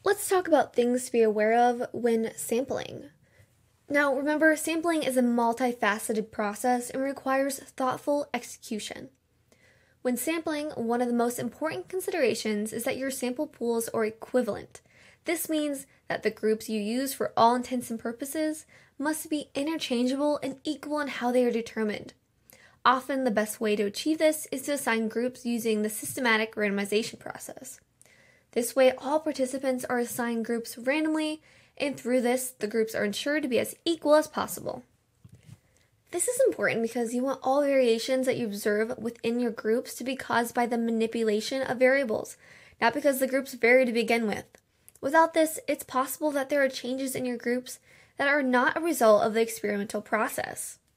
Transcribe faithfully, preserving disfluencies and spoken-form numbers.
Let's talk about things to be aware of when sampling. Now, remember, sampling is a multifaceted process and requires thoughtful execution. When sampling, one of the most important considerations is that your sample pools are equivalent. This means that the groups you use for all intents and purposes must be interchangeable and equal in how they are determined. Often, the best way to achieve this is to assign groups using the systematic randomization process. This way, all participants are assigned groups randomly, and through this, the groups are ensured to be as equal as possible. This is important because you want all variations that you observe within your groups to be caused by the manipulation of variables, not because the groups vary to begin with. Without this, it's possible that there are changes in your groups that are not a result of the experimental process.